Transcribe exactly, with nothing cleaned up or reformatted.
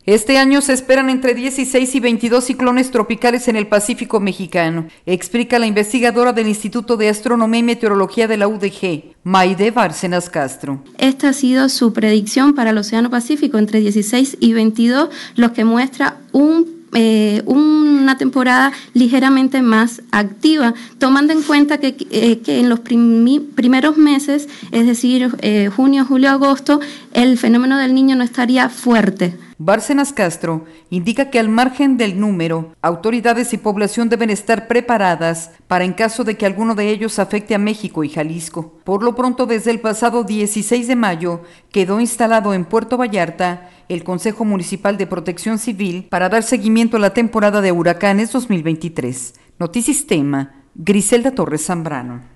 Este año se esperan entre dieciséis y veintidós ciclones tropicales en el Pacífico mexicano, explica la investigadora del Instituto de Astronomía y Meteorología de la U D G, Maide Bárcenas Castro. Esta ha sido su predicción para el Océano Pacífico entre dieciséis y veintidós, lo que muestra un Eh, una temporada ligeramente más activa, tomando en cuenta que, eh, que en los primi, primeros meses, es decir, eh, junio, julio, agosto, el fenómeno del Niño no estaría fuerte. Bárcenas Castro indica que al margen del número, autoridades y población deben estar preparadas para en caso de que alguno de ellos afecte a México y Jalisco. Por lo pronto, desde el pasado dieciséis de mayo, quedó instalado en Puerto Vallarta el Consejo Municipal de Protección Civil para dar seguimiento a la temporada de huracanes dos mil veintitrés. Notisistema, Griselda Torres Zambrano.